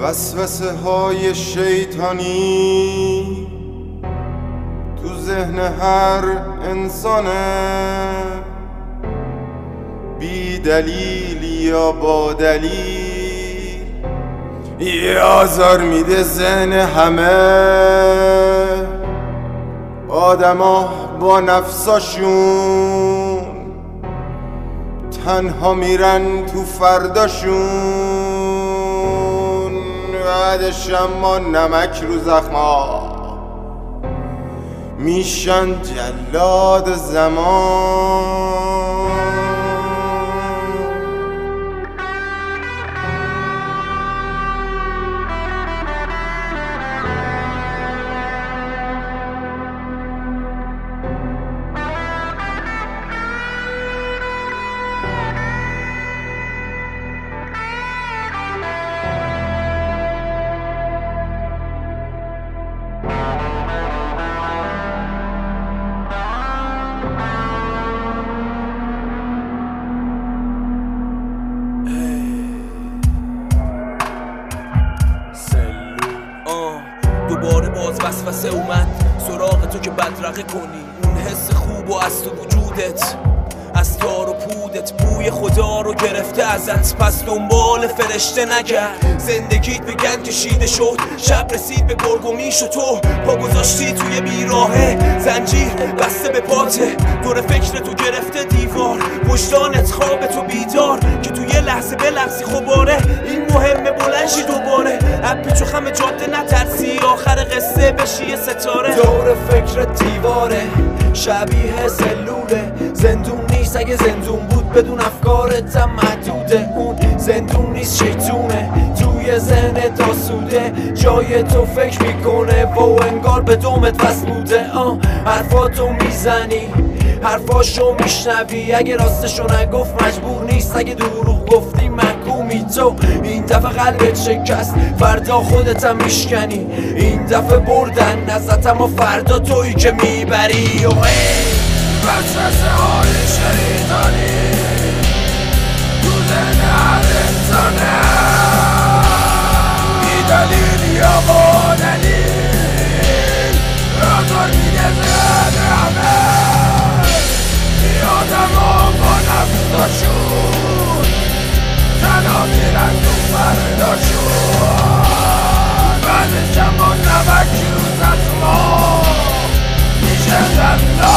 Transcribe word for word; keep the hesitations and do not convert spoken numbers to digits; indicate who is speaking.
Speaker 1: وسوسه های شیطانی تو ذهن هر انسانه، بی دلیل یا با دلیل یه آزار میده ذهن همه آدما با نفساشون، تنها میرن تو فرداشون، بعدش اما نمک رو زخما میشن جلاد زمان.
Speaker 2: دوباره باز وسوسه اومد سراغ تو که بدرقه کنی اون حس خوب و از تو وجودت، از تار و پودت بوی خدا رو گرفته ازت، پس دنبال فرشته نگرد. زندگیت به گند کشیده شد، شب رسید به گرگومیش و تو پا گذاشتی توی بیراهه، زنجیر بسته به پاته، دور فکر تو گرفته دیوار، وجدانت خواب تو بیدار که توی یه لحظه بلغزی خباره. این مهمه بلنشی دوباره اپیچو خم جاده نترسی، آخر قصه بشی یه ستاره.
Speaker 3: دور فکر دیواره شبیه سلوله، زندون نیست اگه زندون بود بدون افکارت هم محدوده، اون زندون نیست شیطونه توی ذهن داسوده، جای تو فکر میکنه و انگار به دومت وصل بوده. آه حرفاتو میزنی حرفاشو میشنوی، اگه راستشو نگفت مجبور نیست، اگه دروغ گفتی محکومی تو. این دفعه قلبت شکست فردا خودتم میشکنی، این دفعه بردن ازت اما فردا تویی که میبری. و
Speaker 4: وسوسه های شیطانی تو ذهن هر انسانه، بی دلیل یا با دلیل آزار میده ذهن همه آدما با نفساشون، تنها میرن تو فرداشون، بعدش اما نمک رو زخما میشه زنده